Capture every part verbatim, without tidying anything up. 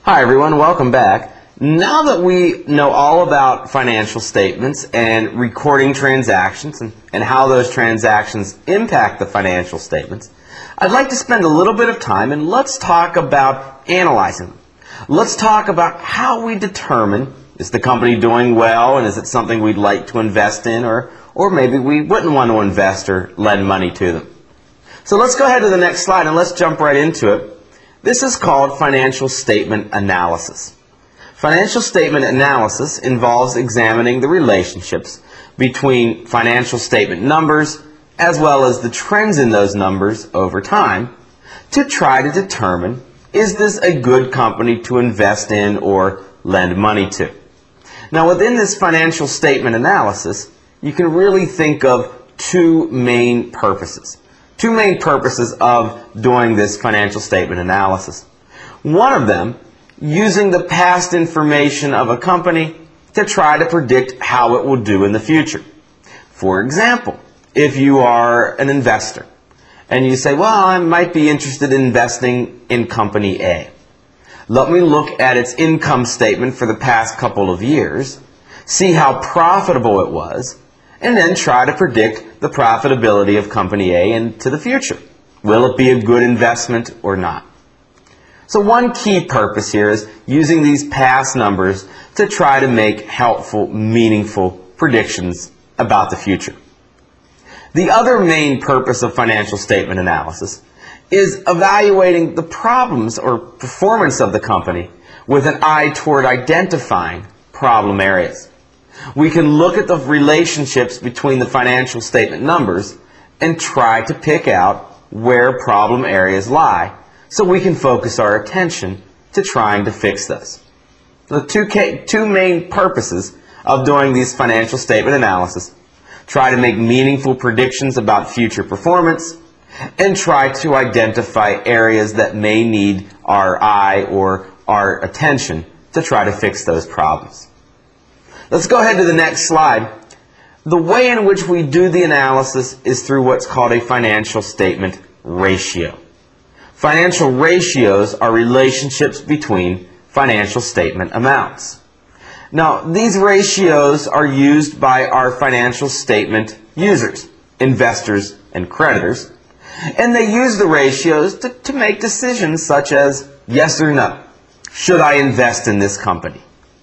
Hi everyone, welcome back. Now that we know all about financial statements and recording transactions and, and how those transactions impact the financial statements, I'd like to spend a little bit of time and let's talk about analyzing them. Let's talk about how we determine, is the company doing well and is it something we'd like to invest in, or, or maybe we wouldn't want to invest or lend money to them. So let's go ahead to the next slide and let's jump right into it. This is called financial statement analysis. Financial statement analysis involves examining the relationships between financial statement numbers as well as the trends in those numbers over time to try to determine, is this a good company to invest in or lend money to? Now within this financial statement analysis, you can really think of two main purposes. Two main purposes of doing this financial statement analysis. One of them, using the past information of a company to try to predict how it will do in the future. For example, if you are an investor and you say, well, I might be interested in investing in company A. Let me look at its income statement for the past couple of years, see how profitable it was, and then try to predict the profitability of company A into the future. Will it be a good investment or not? So one key purpose here is using these past numbers to try to make helpful, meaningful predictions about the future. The other main purpose of financial statement analysis is evaluating the problems or performance of the company with an eye toward identifying problem areas. We can look at the relationships between the financial statement numbers and try to pick out where problem areas lie so we can focus our attention to trying to fix those. The two, two main purposes of doing these financial statement analysis: try to make meaningful predictions about future performance and try to identify areas that may need our eye or our attention to try to fix those problems. Let's go ahead to the next slide. The way in which we do the analysis is through what's called a financial statement ratio. Financial ratios are relationships between financial statement amounts. Now, these ratios are used by our financial statement users, investors and creditors, and they use the ratios to, to make decisions such as yes or no. Should I invest in this company?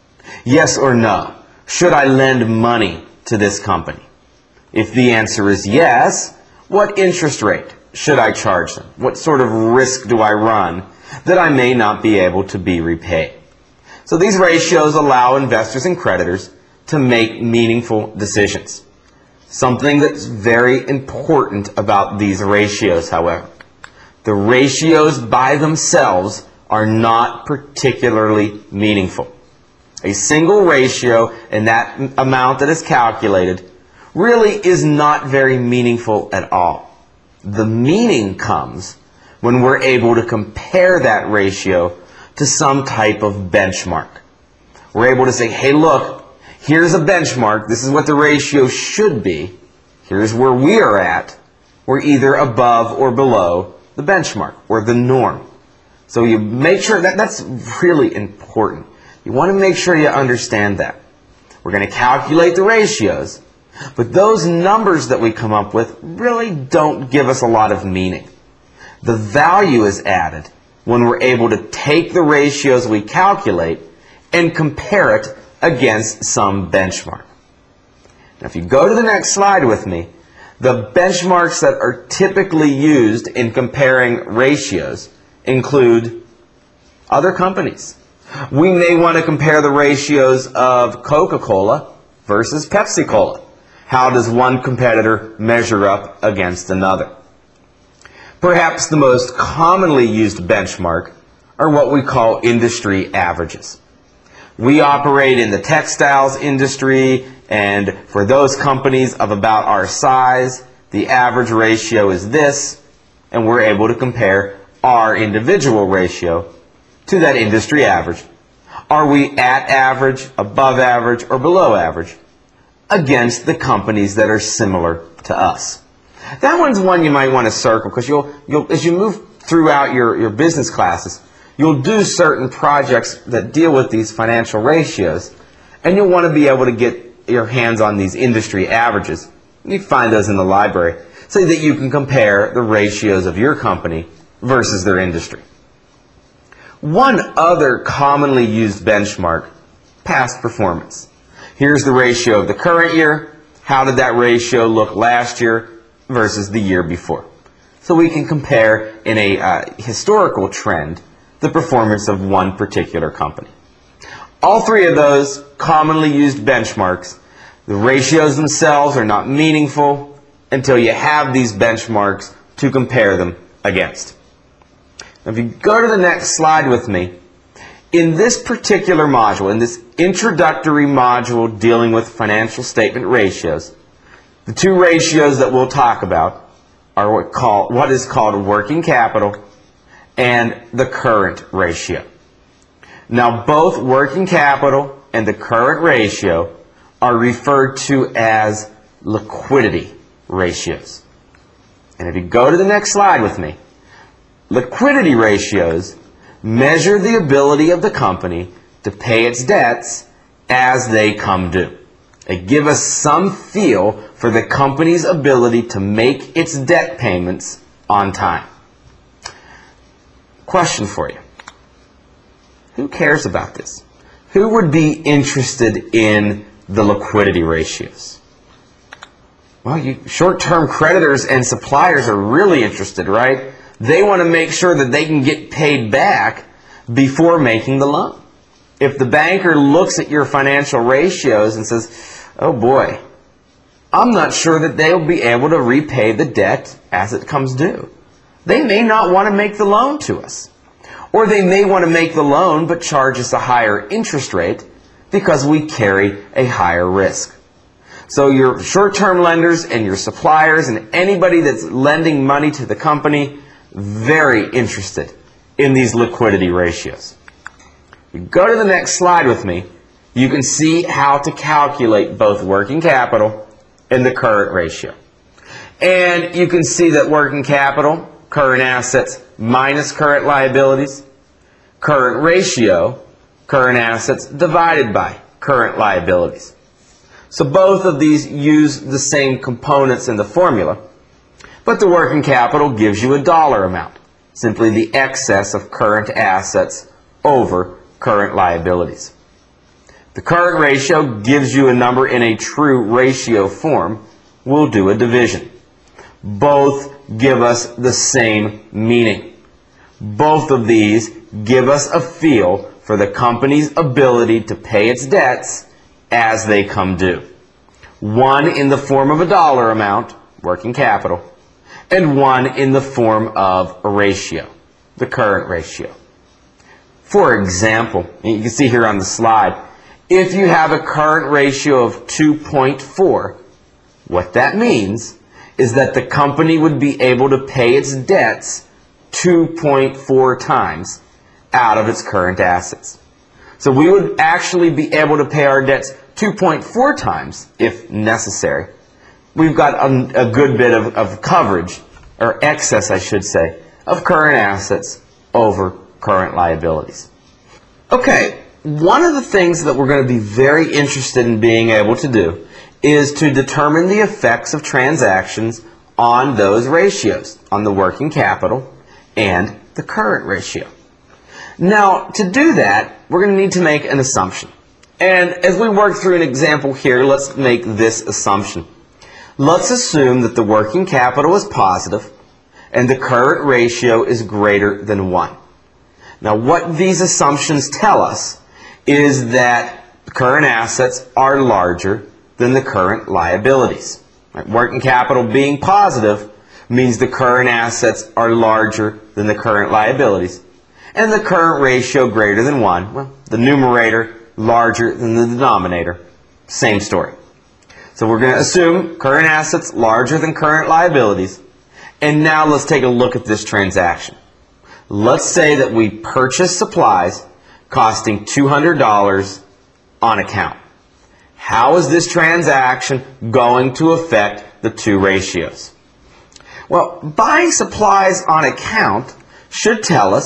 Yes or no. Should I lend money to this company? If the answer is yes, what interest rate should I charge them? What sort of risk do I run that I may not be able to be repaid? So these ratios allow investors and creditors to make meaningful decisions. Something that's very important about these ratios, however, the ratios by themselves are not particularly meaningful. A single ratio and that amount that is calculated really is not very meaningful at all. The meaning comes when we're able to compare that ratio to some type of benchmark. We're able to say, hey, look, here's a benchmark. This is what the ratio should be. Here's where we are at. We're either above or below the benchmark or the norm. So you make sure that that's really important. You want to make sure you understand that. We're going to calculate the ratios, but those numbers that we come up with really don't give us a lot of meaning. The value is added when we're able to take the ratios we calculate and compare it against some benchmark. Now, if you go to the next slide with me, the benchmarks that are typically used in comparing ratios include other companies. We may want to compare the ratios of Coca-Cola versus Pepsi-Cola. How does one competitor measure up against another? Perhaps the most commonly used benchmark are what we call industry averages. We operate in the textiles industry, and for those companies of about our size, the average ratio is this, and we're able to compare our individual ratio to that industry average. Are we at average, above average, or below average against the companies that are similar to us? That one's one you might want to circle because you'll, you'll, as you move throughout your, your business classes, you'll do certain projects that deal with these financial ratios, and you'll want to be able to get your hands on these industry averages. You can find those in the library so that you can compare the ratios of your company versus their industry. One other commonly used benchmark, past performance. Here's the ratio of the current year. How did that ratio look last year versus the year before? So we can compare in a uh, historical trend the performance of one particular company. All three of those commonly used benchmarks, the ratios themselves are not meaningful until you have these benchmarks to compare them against. Now, if you go to the next slide with me, in this particular module, in this introductory module dealing with financial statement ratios, the two ratios that we'll talk about are what, call, what is called working capital and the current ratio. Now, both working capital and the current ratio are referred to as liquidity ratios. And if you go to the next slide with me, liquidity ratios measure the ability of the company to pay its debts as they come due. They give us some feel for the company's ability to make its debt payments on time. Question for you. Who cares about this? Who would be interested in the liquidity ratios? Well, you short-term creditors and suppliers are really interested, right? They want to make sure that they can get paid back before making the loan. If the banker looks at your financial ratios and says, oh boy, I'm not sure that they'll be able to repay the debt as it comes due, they may not want to make the loan to us. Or they may want to make the loan but charge us a higher interest rate because we carry a higher risk. So your short-term lenders and your suppliers and anybody that's lending money to the company, very interested in these liquidity ratios. You go to the next slide with me, you can see how to calculate both working capital and the current ratio. And you can see that working capital, current assets minus current liabilities, current ratio, current assets divided by current liabilities. So both of these use the same components in the formula, but the working capital gives you a dollar amount, simply the excess of current assets over current liabilities. The current ratio gives you a number in a true ratio form. We'll do a division. Both give us the same meaning. Both of these give us a feel for the company's ability to pay its debts as they come due. One in the form of a dollar amount, working capital, and one in the form of a ratio, the current ratio. For example, you can see here on the slide, if you have a current ratio of two point four, what that means is that the company would be able to pay its debts two point four times out of its current assets. So we would actually be able to pay our debts two point four times if necessary. We've got a, a good bit of, of coverage, or excess I should say, of current assets over current liabilities. Okay, one of the things that we're going to be very interested in being able to do is to determine the effects of transactions on those ratios, on the working capital and the current ratio. Now, to do that, we're going to need to make an assumption. And as we work through an example here, let's make this assumption. Let's assume that the working capital is positive and the current ratio is greater than one. Now, what these assumptions tell us is that current assets are larger than the current liabilities. Right? Working capital being positive means the current assets are larger than the current liabilities, and the current ratio greater than one, well, the numerator larger than the denominator, same story. So we're going to assume current assets larger than current liabilities, and now let's take a look at this transaction. Let's say that we purchase supplies costing two hundred dollars on account. How is this transaction going to affect the two ratios? Well, buying supplies on account should tell us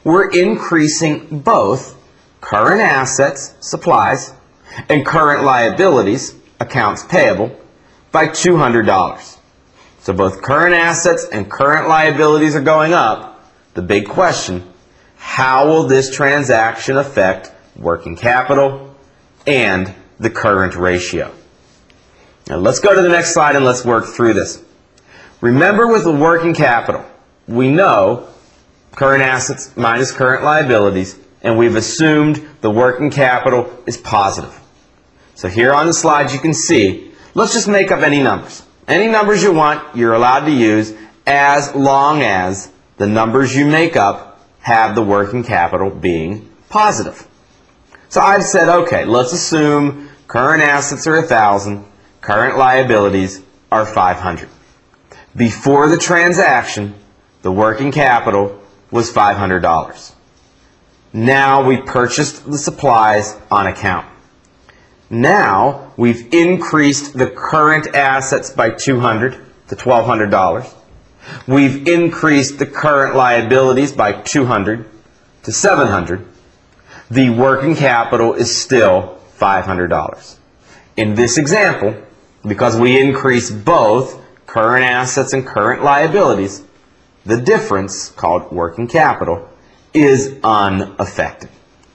we're increasing both current assets, supplies, and current liabilities, accounts payable, by two hundred dollars. So both current assets and current liabilities are going up. The big question, how will this transaction affect working capital and the current ratio? Now let's go to the next slide and let's work through this. Remember, with the working capital, we know current assets minus current liabilities, and we've assumed the working capital is positive. So here on the slide you can see, let's just make up any numbers. Any numbers you want, you're allowed to use, as long as the numbers you make up have the working capital being positive. So I've said, okay, let's assume current assets are one thousand, current liabilities are five hundred. Before the transaction, the working capital was five hundred dollars. Now we purchased the supplies on account. Now we've increased the current assets by two hundred dollars to twelve hundred dollars. We've increased the current liabilities by two hundred dollars to seven hundred dollars. The working capital is still five hundred dollars. In this example, because we increased both current assets and current liabilities, the difference, called working capital, is unaffected.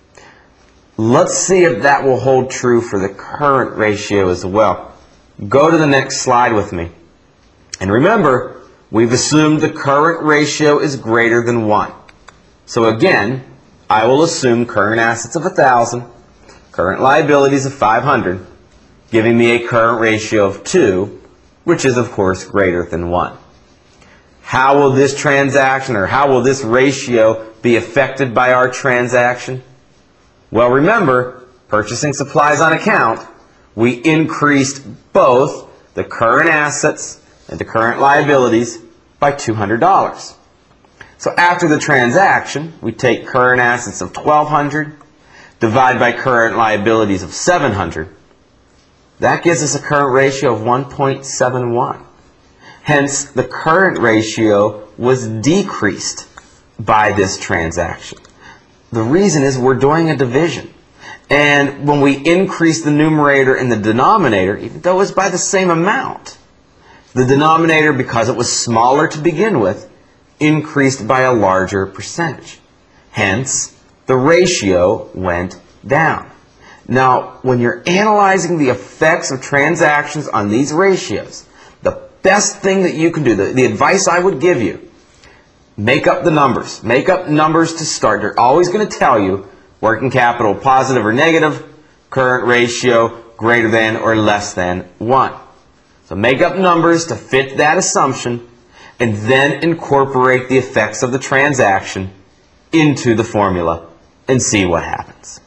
Let's see if that will hold true for the current ratio as well. Go to the next slide with me. And remember, we've assumed the current ratio is greater than one. So again, I will assume current assets of one thousand, current liabilities of five hundred, giving me a current ratio of two, which is of course greater than one. How will this transaction, or how will this ratio be affected by our transaction? Well, remember, purchasing supplies on account, we increased both the current assets and the current liabilities by two hundred dollars. So after the transaction, we take current assets of twelve hundred, divide by current liabilities of seven hundred. That gives us a current ratio of one point seven one. Hence, the current ratio was decreased by this transaction. The reason is we're doing a division. And when we increase the numerator and the denominator, even though it's by the same amount, the denominator, because it was smaller to begin with, increased by a larger percentage. Hence, the ratio went down. Now, when you're analyzing the effects of transactions on these ratios, the best thing that you can do, the, the advice I would give you, make up the numbers. Make up numbers to start. They're always going to tell you working capital positive or negative, current ratio greater than or less than one. So make up numbers to fit that assumption, and then incorporate the effects of the transaction into the formula and see what happens.